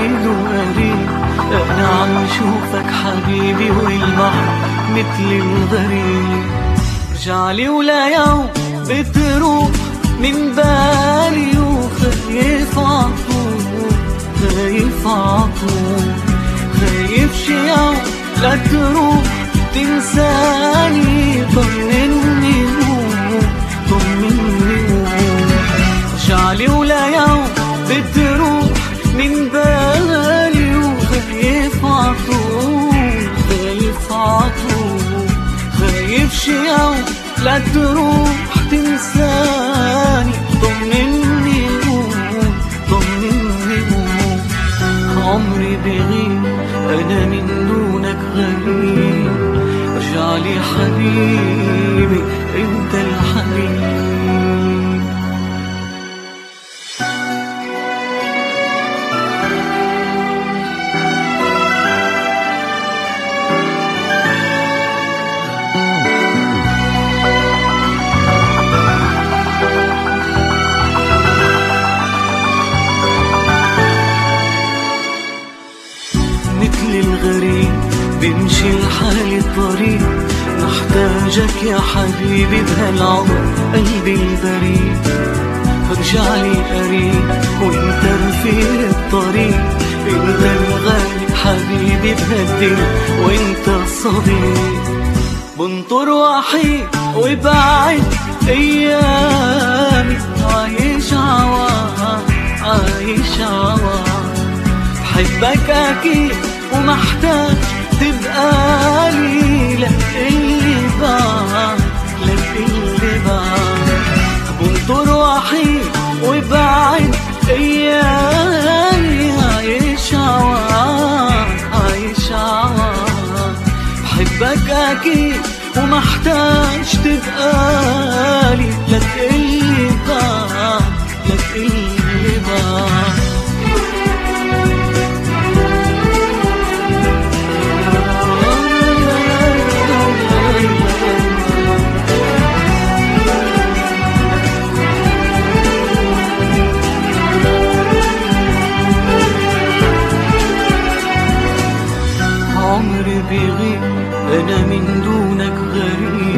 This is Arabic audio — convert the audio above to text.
بعيد وقريب، انا عم شوفك حبيبي والبحر مثل الغريب. رجعلي ولا يوم بتروح من بالي، وخايف عطول خايف عطول، خايف شي يوم لا تروح تنساني. طمني طمني رجعلي ولا يوم بتروح من بالي، وخايف عطول خايف عطول، خايف شي يوم لا تروح تنساني. طمني طمني عمري بغيب أنا من دونك غريب، رجعلي حبيبي انت الحبيب. مثل الغريب بمشي الحال الطريق، محتاجك يا حبيبي بهالعمر قلبي البريء. رجعلي قريب وانت رفيق الطريق، انت الغالي حبيبي بهالدنيا وانت الصديق. بنطر وحيد وبعد ايامي، عايش عوام عايش عوام، بحبك اكيد ومحتاج تبقالي. لك اللي بعد لك اللي بعد، بنطر وحيد وبعد ايامي، عايش عوام عايش عوام، بحبك اكيد ومحتاج تبقالي. لك اللي بعد لك اللي بعد. عمري بيغيب أنا من دونك غريب،